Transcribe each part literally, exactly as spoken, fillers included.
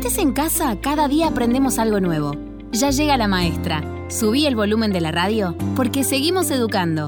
estés en casa, cada día aprendemos algo nuevo. Ya llega la maestra. Subí el volumen de la radio porque seguimos educando.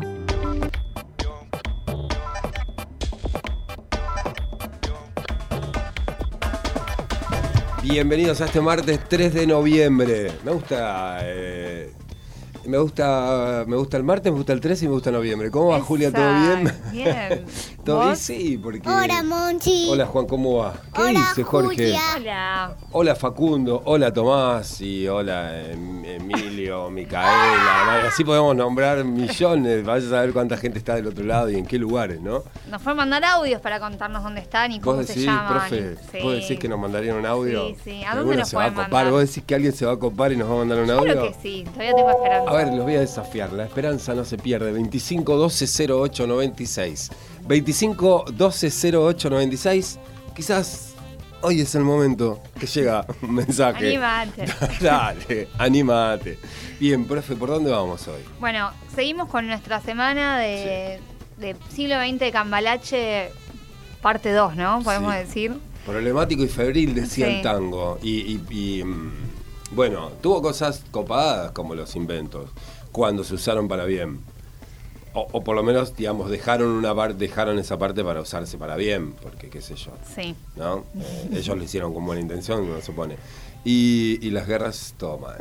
Bienvenidos a este martes tres de noviembre. Me gusta... Eh... Me gusta me gusta el martes, me gusta el tres y me gusta noviembre. ¿Cómo va, Julia? ¿Todo bien? Bien. ¿Todo bien? Sí, porque... Hola, Monchi. Hola, Juan, ¿cómo va? ¿Qué Hola, dice Jorge? Julia. Hola. Hola, Facundo. Hola, Tomás. Y hola, em- Emilio, Micaela. Así podemos nombrar millones. Vaya a saber cuánta gente está del otro lado y en qué lugares, ¿no? Nos fue a mandar audios para contarnos dónde están y cómo ¿Vos se decís, llaman. profe? Sí. ¿Vos decís que nos mandarían un audio? Sí, sí. ¿A ¿Alguno dónde nos se va a pueden copar? mandar? ¿Vos decís que alguien se va a copar y nos va a mandar un audio? Claro que sí. Todavía tengo esperanza. A ver, los voy a desafiar. La esperanza no se pierde. veinticinco doce cero ocho noventa y seis. veinticinco doce cero ocho noventa y seis. Quizás hoy es el momento que llega un mensaje. Anímate. Dale, anímate. Bien, profe, ¿por dónde vamos hoy? Bueno, seguimos con nuestra semana de, de siglo veinte de Cambalache, parte dos, ¿no? Podemos Sí. decir. Problemático y febril, decía Sí. el tango. Y, y- y, mm, bueno, tuvo cosas copadas como los inventos, cuando se usaron para bien. O, o por lo menos, digamos, dejaron una parte, dejaron esa parte para usarse para bien, porque qué sé yo, Sí. ¿no? Eh, ellos lo hicieron con buena intención, uno supone. Y, y las guerras, todo mal.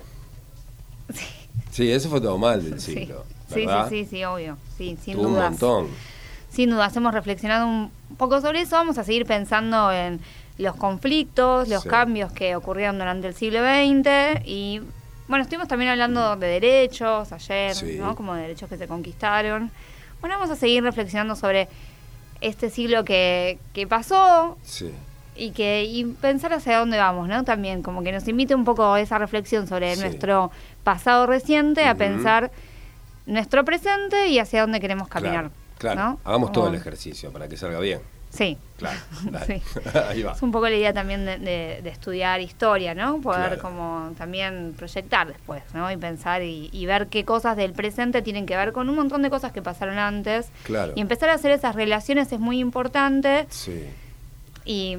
Sí. Sí, eso fue todo mal del Sí. siglo, Sí, ¿verdad? sí, sí, sí, obvio. Sí, sin Tuvo un dudas. montón. Sin dudas, hemos reflexionado un poco sobre eso. Vamos a seguir pensando en los conflictos, los Sí. cambios que ocurrieron durante el siglo veinte. Y bueno, estuvimos también hablando de derechos ayer, Sí. ¿no? Como derechos que se conquistaron. Bueno, vamos a seguir reflexionando sobre este siglo que, que pasó Sí. y que y pensar hacia dónde vamos, ¿no? También como que nos invite un poco esa reflexión sobre Sí. nuestro pasado reciente, a Ujú. pensar nuestro presente y hacia dónde queremos caminar. Claro, claro. ¿no? Hagamos todo Como- el ejercicio para que salga bien. Sí. Claro, dale. Sí. Ahí va. Es un poco la idea también de, de- de estudiar historia, ¿no? Poder Claro. como también proyectar después, ¿no? Y pensar y, y ver qué cosas del presente tienen que ver con un montón de cosas que pasaron antes. Claro. Y empezar a hacer esas relaciones es muy importante Sí. y,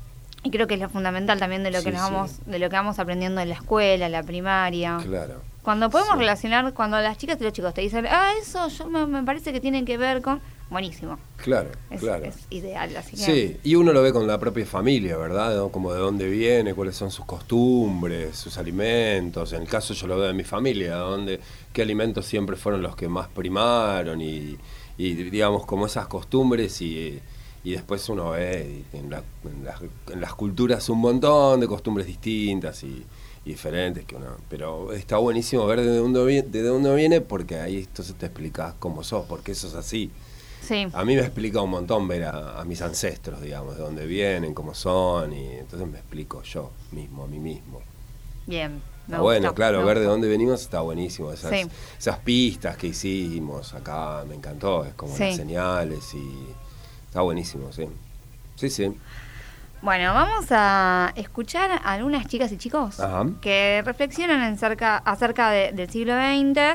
y creo que es lo fundamental también de lo que Sí, nos sí. vamos, de lo que vamos aprendiendo en la escuela, en la primaria. Claro. Cuando podemos Sí. relacionar, cuando las chicas y los chicos te dicen, ah, eso yo me, me parece que tienen que ver con... Buenísimo. Claro, Es, claro. es ideal, así que... Sí, y uno lo ve con la propia familia, ¿verdad? ¿No? Como de dónde viene, cuáles son sus costumbres, sus alimentos. En el caso yo lo veo de mi familia, donde qué alimentos siempre fueron los que más primaron y, y digamos, como esas costumbres y, y después uno ve y en, la- en las, en las culturas un montón de costumbres distintas y, y diferentes que uno... Pero está buenísimo ver de dónde, vi- de dónde viene porque ahí entonces te explicás cómo sos, porque eso es así. Sí. A mí me explica un montón ver a, a mis ancestros, digamos, de dónde vienen, cómo son, y entonces me explico yo mismo, a mí mismo. Bien. me Está bueno, gustó, claro, me ver de gustó. dónde venimos está buenísimo. Esas, Sí. esas pistas que hicimos acá, me encantó, es como Sí. las señales y está buenísimo, sí. Sí, sí. Bueno, vamos a escuchar a algunas chicas y chicos Ajá. que reflexionan en cerca, acerca de- del siglo veinte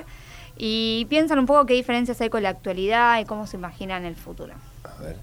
y piensan un poco qué diferencias hay con la actualidad y cómo se imaginan el futuro. A ver.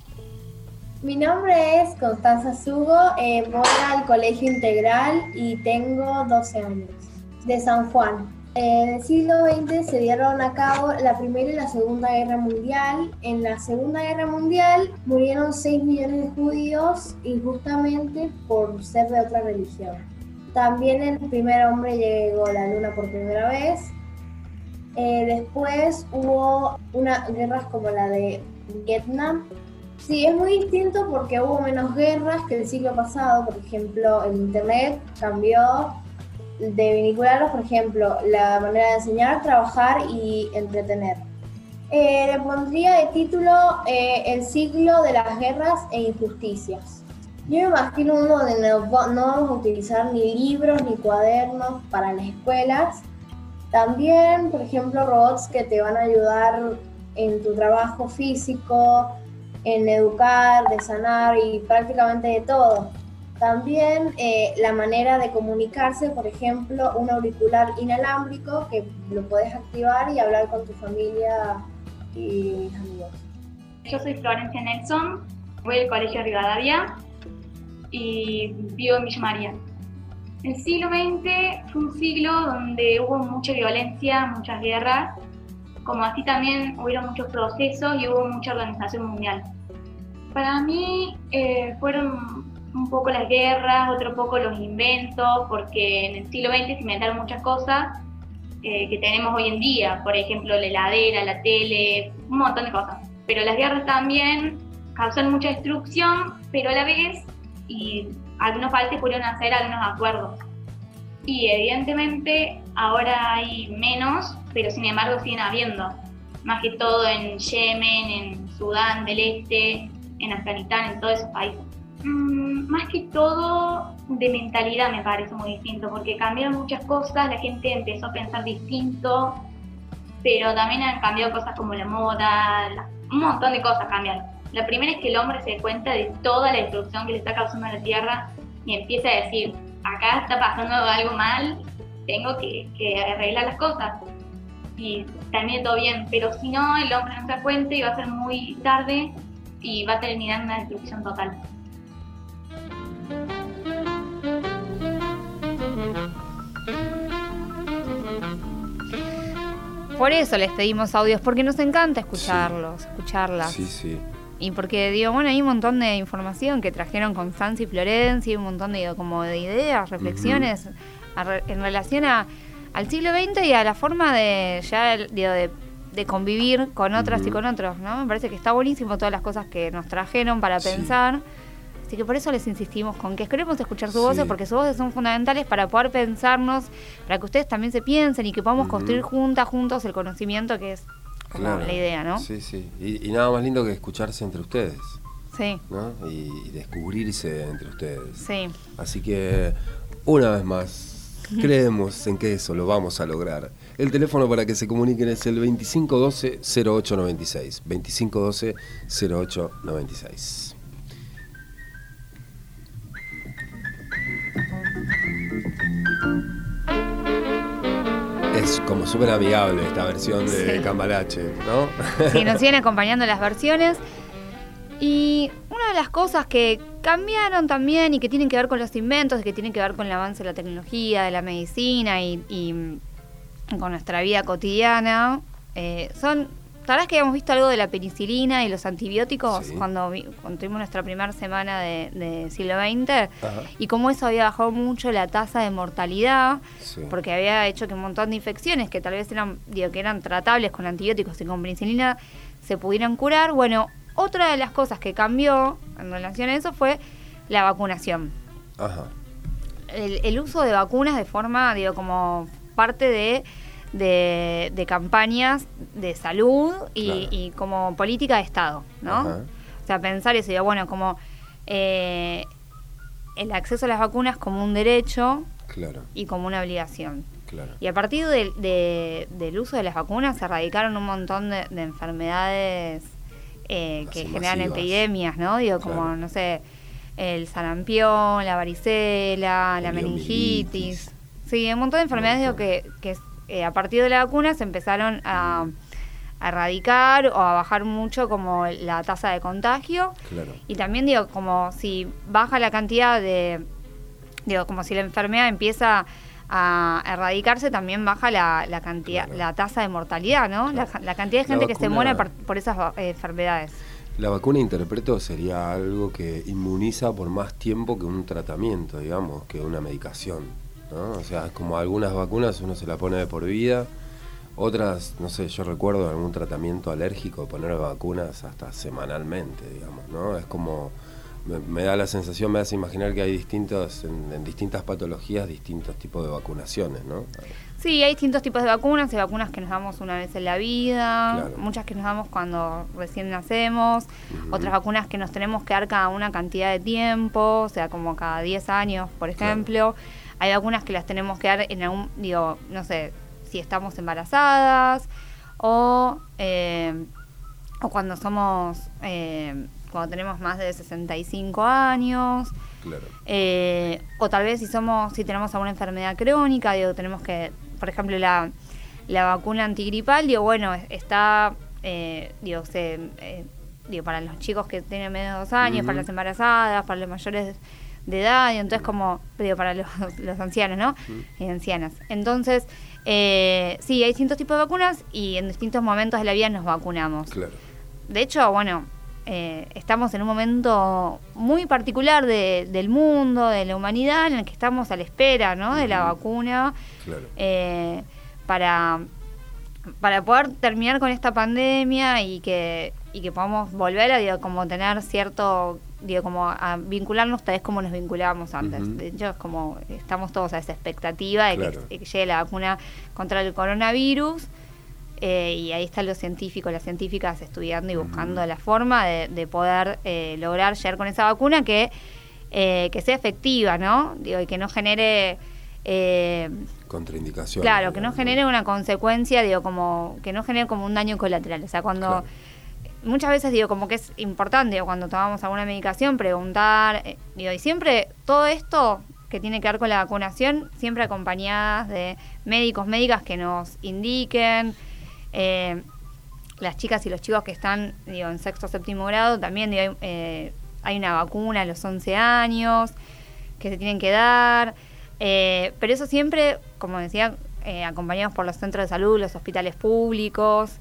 Mi nombre es Constanza Sugo, eh, voy al Colegio Integral y tengo doce años, de San Juan. En el siglo veinte se dieron a cabo la Primera y la Segunda Guerra Mundial. En la Segunda Guerra Mundial murieron seis millones de judíos injustamente por ser de otra religión. También el primer hombre llegó a la luna por primera vez. Eh, después hubo unas guerras como la de Vietnam. Sí, es muy distinto porque hubo menos guerras que el siglo pasado. Por ejemplo, el internet cambió de vincularlos, por ejemplo, la manera de enseñar, trabajar y entretener. Eh, le pondría de título eh, El siglo de las guerras e injusticias. Yo me imagino uno donde no, va- no vamos a utilizar ni libros ni cuadernos para las escuelas. También, por ejemplo, robots que te van a ayudar en tu trabajo físico, en educar, de sanar y prácticamente de todo. También eh, la manera de comunicarse, por ejemplo, un auricular inalámbrico que lo puedes activar y hablar con tu familia y amigos. Yo soy Florencia Nelson, voy al Colegio Rivadavia y vivo en Villa María. El siglo veinte fue un siglo donde hubo mucha violencia, muchas guerras, como así también hubieron muchos procesos y hubo mucha organización mundial. Para mí eh, fueron un poco las guerras, otro poco los inventos, porque en el siglo veinte se inventaron muchas cosas eh, que tenemos hoy en día, por ejemplo la heladera, la tele, un montón de cosas. Pero las guerras también causan mucha destrucción, pero a la vez, y algunos países pudieron hacer algunos acuerdos. Y evidentemente ahora hay menos, pero sin embargo siguen habiendo. Más que todo en Yemen, en Sudán del Este, en Afganistán, en todos esos países. Mm, más que todo de mentalidad me parece muy distinto, porque cambiaron muchas cosas, la gente empezó a pensar distinto, pero también han cambiado cosas como la moda, la, un montón de cosas cambiaron. La primera es que el hombre se dé cuenta de toda la destrucción que le está causando a la tierra y empieza a decir, acá está pasando algo mal, tengo que, que arreglar las cosas y termine todo bien, pero si no, el hombre no se da cuenta y va a ser muy tarde y va a terminar en una destrucción total. Por eso les pedimos audios, porque nos encanta escucharlos, sí. escucharlas. Sí, sí. Y porque, digo, bueno, hay un montón de información que trajeron Constanza y Florencia, y un montón de, digo, como de ideas, reflexiones uh-huh. a re, en relación a, al siglo veinte y a la forma de ya, digo, de, de convivir con otras uh-huh. y con otros, ¿no? Me parece que está buenísimo todas las cosas que nos trajeron para sí. pensar. Así que por eso les insistimos con que queremos escuchar sus sí. voces, porque sus voces son fundamentales para poder pensarnos, para que ustedes también se piensen y que podamos uh-huh. construir juntas, juntos el conocimiento, que es como claro. la idea, ¿no? Sí, sí. Y, y nada más lindo que escucharse entre ustedes. Sí. ¿No? Y, y descubrirse entre ustedes. Sí. Así que, una vez más, creemos en que eso lo vamos a lograr. El teléfono para que se comuniquen es el veinticinco doce cero ocho noventa y seis. veinticinco doce cero ocho noventa y seis. Es como súper amigable esta versión de sí. Cambalache, ¿no? Sí, nos siguen acompañando las versiones. Y una de las cosas que cambiaron también y que tienen que ver con los inventos, y que tienen que ver con el avance de la tecnología, de la medicina y, y con nuestra vida cotidiana, eh, son... La verdad es que hemos visto algo de la penicilina y los antibióticos sí. cuando, vi, cuando tuvimos nuestra primera semana de, de siglo veinte. Ajá. Y cómo eso había bajado mucho la tasa de mortalidad, sí. porque había hecho que un montón de infecciones que tal vez eran, digo, que eran tratables con antibióticos y con penicilina se pudieran curar. Bueno, otra de las cosas que cambió en relación a eso fue la vacunación. Ajá. El, el uso de vacunas de forma, digo, como parte de... De, de campañas de salud y, claro. y como política de Estado, ¿no? Ajá. O sea, pensar eso, digo, bueno, como eh, el acceso a las vacunas como un derecho claro. y como una obligación. Claro. Y a partir de, de, del uso de las vacunas se erradicaron un montón de, de enfermedades eh, que generan masivas. Epidemias, ¿no? Digo, claro. como, no sé, el sarampión, la varicela, la meningitis. Sí, un montón de enfermedades digo, que... que Eh, a partir de la vacuna se empezaron a, a erradicar o a bajar mucho como la tasa de contagio. Claro. Y también digo, como si baja la cantidad de, digo, como si la enfermedad empieza a erradicarse, también baja la, la cantidad, claro. la tasa de mortalidad, ¿no? Claro. La, la cantidad de gente vacuna, que se muere por, por esas eh, enfermedades. La vacuna, interpreto, sería algo que inmuniza por más tiempo que un tratamiento, digamos, que una medicación. ¿No? O sea, como algunas vacunas uno se la pone de por vida, otras, no sé, yo recuerdo algún tratamiento alérgico, poner vacunas hasta semanalmente, digamos, ¿no? Es como, me, me da la sensación, me hace imaginar que hay distintos, en, en distintas patologías, distintos tipos de vacunaciones, ¿no? Sí, hay distintos tipos de vacunas, hay vacunas que nos damos una vez en la vida, claro. muchas que nos damos cuando recién nacemos, uh-huh. otras vacunas que nos tenemos que dar cada una cantidad de tiempo, o sea, como cada diez años, por ejemplo. Claro. Hay vacunas que las tenemos que dar en algún, digo, no sé, si estamos embarazadas o, eh, o cuando somos, eh, cuando tenemos más de sesenta y cinco años. Claro. Eh, o tal vez si somos, si tenemos alguna enfermedad crónica, digo, tenemos que, por ejemplo, la, la vacuna antigripal, digo, bueno, está, eh, digo, se, eh, digo, para los chicos que tienen menos de dos años, uh-huh. para las embarazadas, para los mayores de edad, y entonces como, digo, para los, los ancianos, ¿no? Mm. Y ancianas. Entonces, eh, sí, hay distintos tipos de vacunas y en distintos momentos de la vida nos vacunamos. Claro. De hecho, bueno, eh, estamos en un momento muy particular de, del mundo, de la humanidad, en el que estamos a la espera, ¿no? De la Ujú. vacuna, Claro. eh, para, para poder terminar con esta pandemia y que, y que podamos volver a, digo, como tener cierto, digo, como a vincularnos tal vez como nos vinculábamos antes. Ujú. De hecho, es como estamos todos a esa expectativa de, Claro. que, de que llegue la vacuna contra el coronavirus. Eh, y ahí están los científicos, las científicas estudiando y buscando Ujú. la forma de, de poder eh, lograr llegar con esa vacuna que, eh, que sea efectiva, ¿no? Digo, y que no genere... Eh, Contraindicaciones. claro, que no digamos, genere una consecuencia, digo, como que no genere como un daño colateral. O sea, cuando... Claro. Muchas veces digo como que es importante, digo, cuando tomamos alguna medicación, preguntar, eh, digo, y siempre todo esto que tiene que ver con la vacunación, siempre acompañadas de médicos, médicas que nos indiquen. Eh, las chicas y los chicos que están, digo, en sexto o séptimo grado, también digo, hay, eh, hay una vacuna a los once años que se tienen que dar, eh, pero eso siempre, como decía, eh, acompañados por los centros de salud, los hospitales públicos.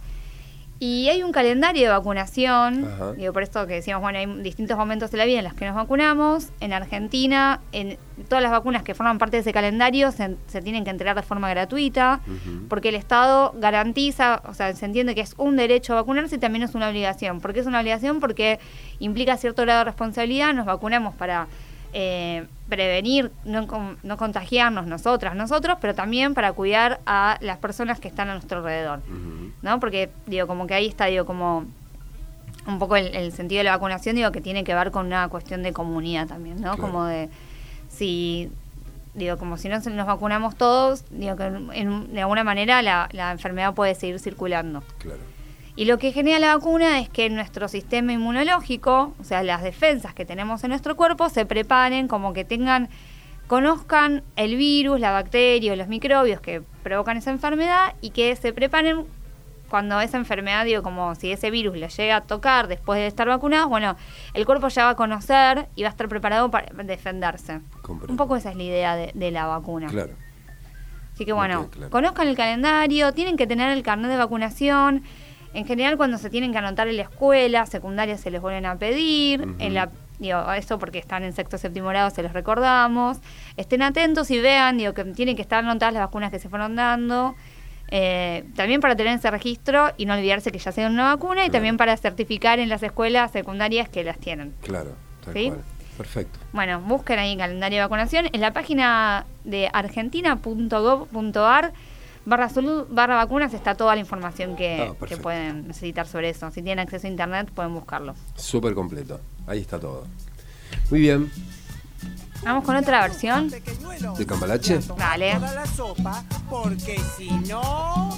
Y hay un calendario de vacunación, Ajá. digo, por esto que decíamos, bueno, hay distintos momentos de la vida en los que nos vacunamos. En Argentina, en todas las vacunas que forman parte de ese calendario se, se tienen que entregar de forma gratuita, Ujú. porque el Estado garantiza, o sea, se entiende que es un derecho a vacunarse y también es una obligación. ¿Por qué es una obligación? Porque implica cierto grado de responsabilidad, nos vacunamos para eh, prevenir, no, con- no contagiarnos nosotras, nosotros, pero también para cuidar a las personas que están a nuestro alrededor. Ujú. ¿No? Porque, digo, como que ahí está, digo, como un poco el, el sentido de la vacunación, digo, que tiene que ver con una cuestión de comunidad también, ¿no? Claro. Como de, si, digo, como si no se- nos vacunamos todos, digo, que en- en- de alguna manera la, la enfermedad puede seguir circulando. Claro. Y lo que genera la vacuna es que nuestro sistema inmunológico, o sea, las defensas que tenemos en nuestro cuerpo, se preparen, como que tengan, conozcan el virus, la bacteria o los microbios que provocan esa enfermedad y que se preparen cuando esa enfermedad, digo, como si ese virus le llega a tocar después de estar vacunados, bueno, el cuerpo ya va a conocer y va a estar preparado para defenderse. Comprendo. Un poco esa es la idea de, de la vacuna. Claro. Así que Me bueno, queda claro. conozcan el calendario, tienen que tener el carnet de vacunación. En general, cuando se tienen que anotar en la escuela, secundaria se les vuelven a pedir. Ujú. En la, digo, eso porque están en sexto o séptimo grado, se los recordamos. Estén atentos y vean, digo, que tienen que estar anotadas las vacunas que se fueron dando. Eh, también para tener ese registro y no olvidarse que ya se dio una vacuna, y Claro. también para certificar en las escuelas secundarias que las tienen. Claro. Tal ¿Sí? cual. Perfecto. Bueno, busquen ahí calendario de vacunación. En la página de argentina punto gov punto ar barra salud barra vacunas está toda la información que, Ah, que perfecto. pueden necesitar sobre eso. Si tienen acceso a internet pueden buscarlo. Súper completo. Ahí está todo. Muy bien. Vamos con otra versión. ¿De Cambalache? Dale. Toda la sopa, porque si no...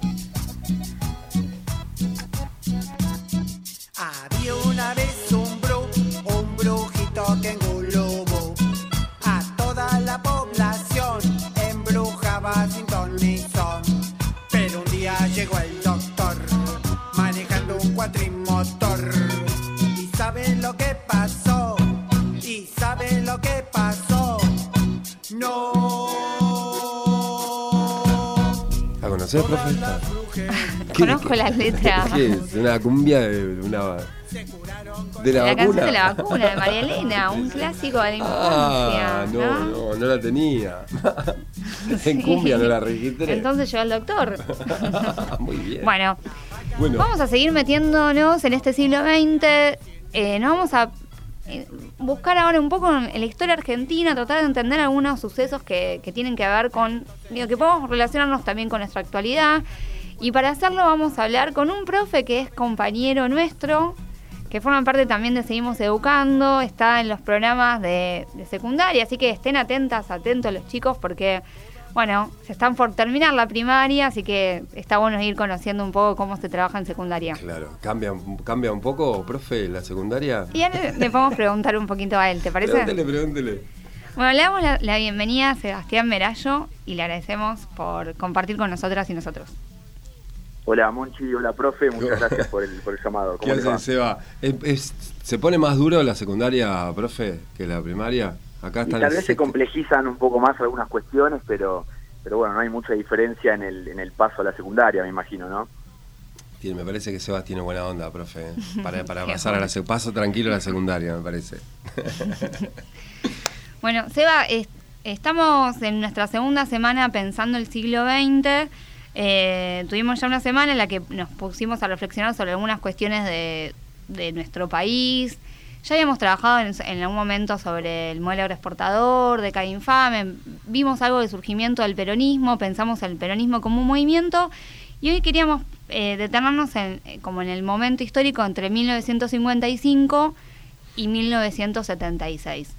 Había una vez un bru, un brujito que engulubó a toda la población, embrujaba sin ton ni son. Pero un día llegó el doctor, manejando un cuatrimotor. ¿Y saben lo que pasó? ¿Y saben lo que pasó? No. ¿La conocés, profe? esta? Conozco las letras. ¿Qué es? Una cumbia de una... De la, La vacuna. canción de la vacuna de María Elena, un clásico de la infancia. Ah, no, no, no la tenía. En cumbia no la registré. Entonces llegó el doctor. Muy bien. Bueno, Bueno. vamos a seguir metiéndonos en este siglo veinte. Eh, nos vamos a eh, buscar ahora un poco en la historia argentina, tratar de entender algunos sucesos que, que tienen que ver con, digo, que podemos relacionarnos también con nuestra actualidad. Y para hacerlo vamos a hablar con un profe que es compañero nuestro, que forman parte también de Seguimos Educando, está en los programas de, de secundaria, así que estén atentas, atentos los chicos, porque, bueno, se están por terminar la primaria, así que está bueno ir conociendo un poco cómo se trabaja en secundaria. Claro, ¿cambia, cambia un poco, profe, la secundaria? Y ahora le podemos preguntar un poquito a él, ¿te parece? Pregúntele, pregúntele. Bueno, le damos la, la bienvenida a Sebastián Merallo y le agradecemos por compartir con nosotras y nosotros. Hola Monchi, hola profe, muchas gracias por el, por el llamado. ¿Qué ¿Cómo les va? hace, Seba? ¿Es, es- ¿Se pone más duro la secundaria, profe, que la primaria? Acá y están tal el vez se sexto- complejizan un poco más algunas cuestiones, pero pero bueno, no hay mucha diferencia en el en el paso a la secundaria, me imagino, ¿no? Tiene- Me parece que Sebas tiene buena onda, profe. Para, para Qué pasar a la bueno. sec- paso tranquilo a la secundaria, me parece. Bueno, Seba, es- estamos en nuestra segunda semana pensando el siglo veinte. Eh, tuvimos ya una semana en la que nos pusimos a reflexionar sobre algunas cuestiones de, de nuestro país. Ya habíamos trabajado en, en algún momento sobre el modelo agroexportador, de Calle Infame, vimos algo del surgimiento del peronismo, pensamos el peronismo como un movimiento, y hoy queríamos eh, detenernos en, eh, como en el momento histórico entre mil novecientos cincuenta y cinco y mil novecientos setenta y seis.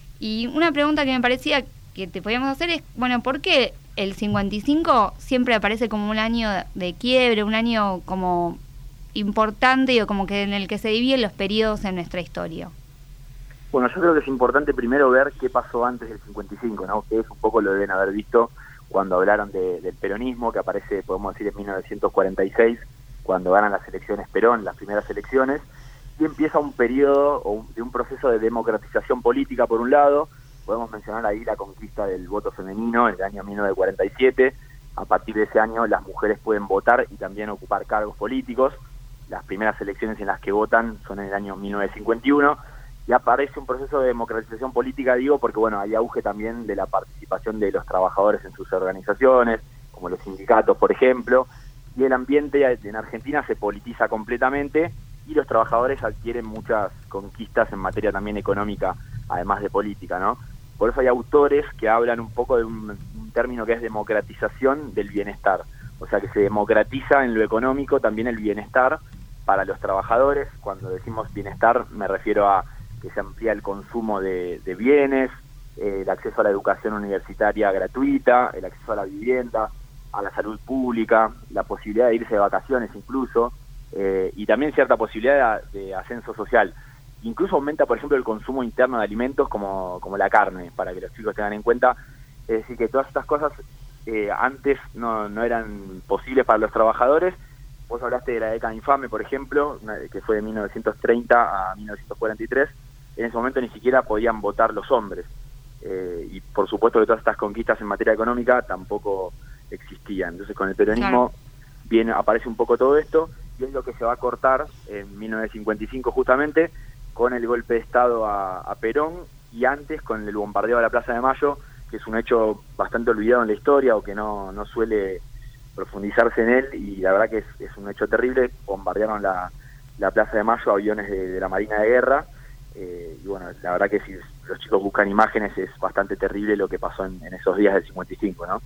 Y una pregunta que me parecía que te podíamos hacer es, bueno, ¿por qué el cincuenta y cinco siempre aparece como un año de quiebre, un año como importante o como que en el que se dividen los periodos en nuestra historia? Bueno, yo creo que es importante primero ver qué pasó antes del cincuenta y cinco, ¿no? Ustedes un poco lo deben haber visto cuando hablaron de, del peronismo, que aparece, podemos decir, en mil novecientos cuarenta y seis, cuando ganan las elecciones Perón, las primeras elecciones, y empieza un periodo o un, de un proceso de democratización política, por un lado. Podemos mencionar ahí la conquista del voto femenino en el año mil novecientos cuarenta y siete. A partir de ese año las mujeres pueden votar y también ocupar cargos políticos. Las primeras elecciones en las que votan son en el año mil novecientos cincuenta y uno, y aparece un proceso de democratización política, digo, porque bueno, hay auge también de la participación de los trabajadores en sus organizaciones, como los sindicatos, por ejemplo, y el ambiente en Argentina se politiza completamente y los trabajadores adquieren muchas conquistas en materia también económica, además de política, ¿no? Por eso hay autores que hablan un poco de un, un término que es democratización del bienestar, o sea que se democratiza en lo económico también el bienestar para los trabajadores. Cuando decimos bienestar me refiero a que se amplía el consumo de, de bienes, eh, el acceso a la educación universitaria gratuita, el acceso a la vivienda, a la salud pública, la posibilidad de irse de vacaciones incluso, eh, y también cierta posibilidad de, de ascenso social. Incluso aumenta, por ejemplo, el consumo interno de alimentos como, como la carne, para que los chicos tengan en cuenta. Es decir, que todas estas cosas eh, antes no, no eran posibles para los trabajadores. Vos hablaste de la década infame, por ejemplo, que fue de mil novecientos treinta a mil novecientos cuarenta y tres. En ese momento ni siquiera podían votar los hombres. Eh, y por supuesto que todas estas conquistas en materia económica tampoco existían. Entonces con el peronismo claro. viene, aparece un poco todo esto, y es lo que se va a cortar en mil novecientos cincuenta y cinco justamente, con el golpe de Estado a, a Perón, y antes con el bombardeo a la Plaza de Mayo, que es un hecho bastante olvidado en la historia o que no, no suele profundizarse en él, y la verdad que es, es un hecho terrible. Bombardearon la, la Plaza de Mayo, aviones de, de la Marina de Guerra, eh, y bueno, la verdad que si los chicos buscan imágenes es bastante terrible lo que pasó en, en esos días del cincuenta y cinco, ¿no?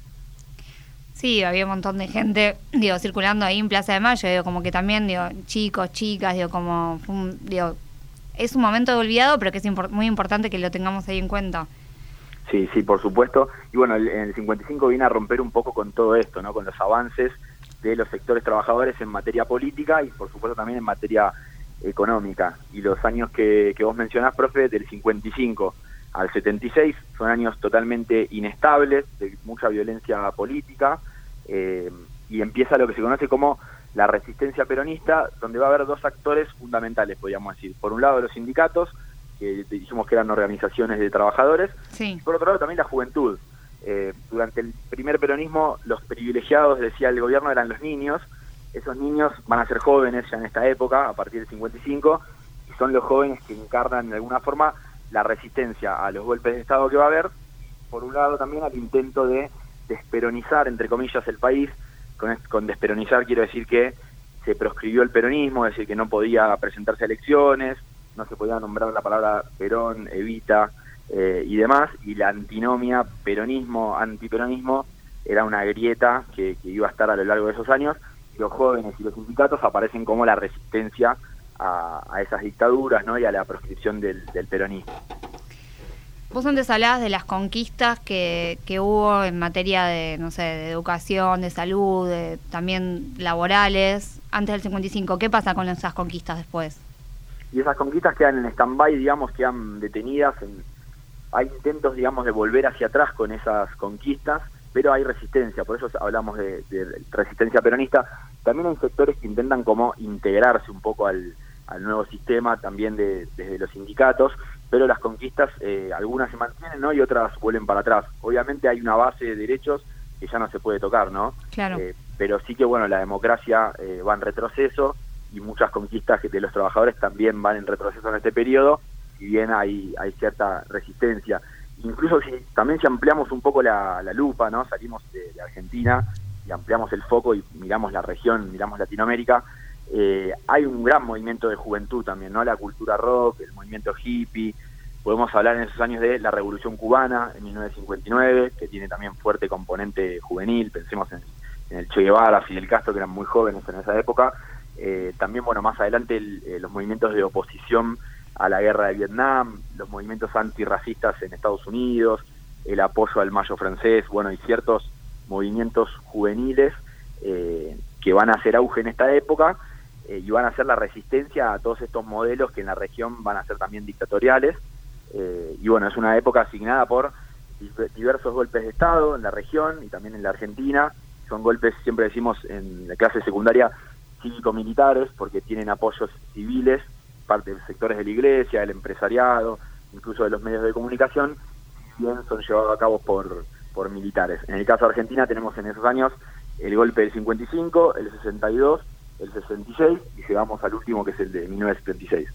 Sí, había un montón de gente, digo, circulando ahí en Plaza de Mayo, digo, como que también, digo, chicos, chicas, digo, como, un, digo, es un momento olvidado, pero que es import- muy importante que lo tengamos ahí en cuenta. Sí, sí, por supuesto. Y bueno, el, en el cincuenta y cinco viene a romper un poco con todo esto, ¿no? Con los avances de los sectores trabajadores en materia política y por supuesto también en materia económica. Y los años que, que vos mencionás, profe, del cincuenta y cinco al setenta y seis son años totalmente inestables, de mucha violencia política, eh, y empieza lo que se conoce como la resistencia peronista, donde va a haber dos actores fundamentales, podríamos decir. Por un lado, los sindicatos, que dijimos que eran organizaciones de trabajadores, sí. Y por otro lado también la juventud. Eh, durante el primer peronismo, los privilegiados, decía el gobierno, eran los niños. Esos niños van a ser jóvenes ya en esta época, a partir del cincuenta y cinco, y son los jóvenes que encarnan de alguna forma la resistencia a los golpes de Estado que va a haber. Por un lado también al intento de desperonizar, entre comillas, el país. Con, con desperonizar quiero decir que se proscribió el peronismo, es decir, que no podía presentarse a elecciones, no se podía nombrar la palabra Perón, Evita eh, y demás, y la antinomia peronismo-antiperonismo era una grieta que, que iba a estar a lo largo de esos años, y los jóvenes y los sindicatos aparecen como la resistencia a, a esas dictaduras, ¿no? Y a la proscripción del, del peronismo. Vos antes hablabas de las conquistas que, que hubo en materia de, no sé, de educación, de salud, de, también laborales, antes del cincuenta y cinco. ¿Qué pasa con esas conquistas después? Y esas conquistas quedan en stand-by, digamos, quedan detenidas. En, hay intentos, digamos, de volver hacia atrás con esas conquistas, pero hay resistencia, por eso hablamos de, de resistencia peronista. También hay sectores que intentan como integrarse un poco al, al nuevo sistema también de, desde los sindicatos, pero las conquistas, eh, algunas se mantienen, ¿no? Y otras vuelven para atrás. Obviamente hay una base de derechos que ya no se puede tocar, ¿no? Claro. Eh, pero sí que, bueno, la democracia eh, va en retroceso y muchas conquistas de los trabajadores también van en retroceso en este periodo, si bien hay, hay cierta resistencia. Incluso si también si ampliamos un poco la, la lupa, ¿no? Salimos de, de Argentina y ampliamos el foco y miramos la región, miramos Latinoamérica, eh, hay un gran movimiento de juventud también, ¿no? La cultura rock, el movimiento hippie. Podemos hablar en esos años de la Revolución Cubana en mil novecientos cincuenta y nueve, que tiene también fuerte componente juvenil. Pensemos en, en el Che Guevara, Fidel Castro, que eran muy jóvenes en esa época. Eh, también, bueno, más adelante el, eh, los movimientos de oposición a la guerra de Vietnam, los movimientos antirracistas en Estados Unidos, el apoyo al Mayo francés, bueno, y ciertos movimientos juveniles eh, que van a hacer auge en esta época eh, y van a hacer la resistencia a todos estos modelos que en la región van a ser también dictatoriales. Eh, y bueno, es una época asignada por diversos golpes de Estado en la región y también en la Argentina. Son golpes, siempre decimos en la clase secundaria, cívico-militares, porque tienen apoyos civiles, parte de sectores de la iglesia, del empresariado, incluso de los medios de comunicación, si bien son llevados a cabo por, por militares. En el caso de Argentina tenemos en esos años el golpe del cincuenta y cinco, el sesenta y dos, el sesenta y seis, y llegamos al último, que es el de mil novecientos setenta y seis.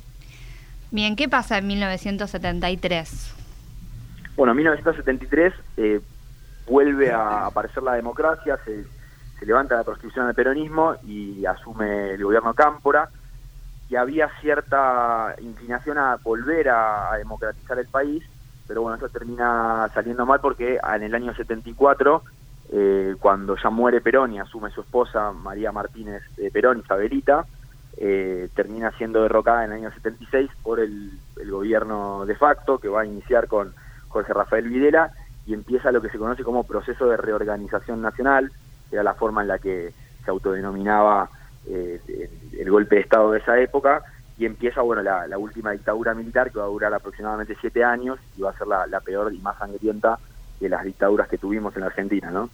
Bien, ¿qué pasa en mil novecientos setenta y tres? Bueno, en mil novecientos setenta y tres eh, vuelve a aparecer la democracia, se, se levanta la proscripción del peronismo y asume el gobierno Cámpora, y había cierta inclinación a volver a, a democratizar el país, pero bueno, eso termina saliendo mal porque en el año setenta y cuatro, eh, cuando ya muere Perón y asume su esposa María Martínez de Perón, Isabelita, Eh, termina siendo derrocada en el año setenta y seis por el, el gobierno de facto, que va a iniciar con Jorge Rafael Videla, y empieza lo que se conoce como proceso de reorganización nacional, que era la forma en la que se autodenominaba eh, el, el golpe de Estado de esa época, y empieza, bueno, la, la última dictadura militar, que va a durar aproximadamente siete años, y va a ser la, la peor y más sangrienta de las dictaduras que tuvimos en la Argentina, ¿no?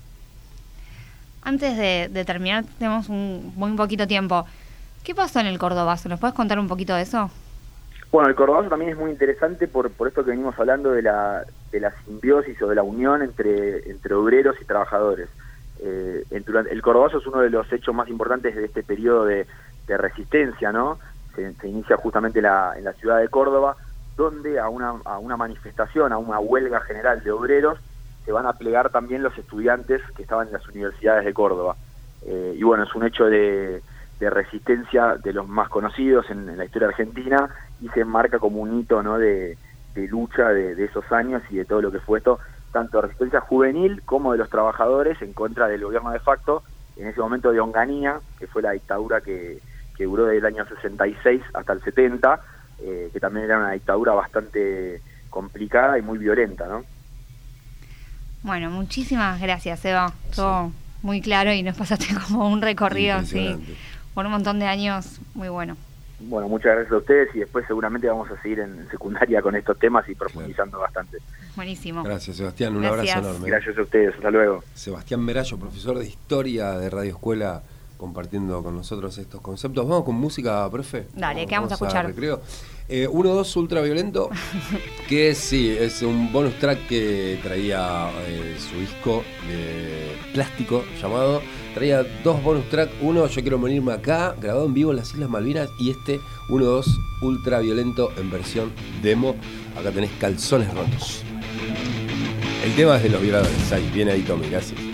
Antes de, de terminar, tenemos un muy poquito tiempo. ¿Qué pasó en el Cordobazo? ¿Nos puedes contar un poquito de eso? Bueno, el Cordobazo también es muy interesante por, por esto que venimos hablando de la, de la simbiosis o de la unión entre, entre obreros y trabajadores. Eh, el, el Cordobazo es uno de los hechos más importantes de este periodo de, de resistencia, ¿no? Se, se inicia justamente la, en la ciudad de Córdoba, donde a una, a una manifestación, a una huelga general de obreros, se van a plegar también los estudiantes que estaban en las universidades de Córdoba. Eh, y bueno, es un hecho de... de resistencia de los más conocidos en, en la historia argentina, y se enmarca como un hito, ¿no? de, de lucha de, de esos años y de todo lo que fue esto, tanto de resistencia juvenil como de los trabajadores en contra del gobierno de facto, en ese momento de Onganía, que fue la dictadura que, que duró desde el año sesenta y seis hasta el setenta, eh, que también era una dictadura bastante complicada y muy violenta, ¿no? Bueno, muchísimas gracias, Eva. Todo sí. Muy claro y nos pasaste como un recorrido, sí, por un montón de años, muy bueno. Bueno, muchas gracias a ustedes, y después seguramente vamos a seguir en secundaria con estos temas y profundizando claro. bastante. Buenísimo. Gracias, Sebastián, un gracias. abrazo enorme. Gracias a ustedes, hasta luego. Sebastián Merallo, profesor de Historia de Radio Escuela, compartiendo con nosotros estos conceptos. Vamos con música, profe. Dale, ¿qué vamos, vamos a escuchar? A recreo. Eh, uno dos Ultraviolento, que sí, es un bonus track que traía eh, su disco de plástico llamado. Traía dos bonus track, uno Yo Quiero Morirme Acá, grabado en vivo en las Islas Malvinas, y este uno dos Ultraviolento en versión demo. Acá tenés Calzones Rotos. El tema es de Los Violadores. Ahí, viene ahí Tommy, gracias.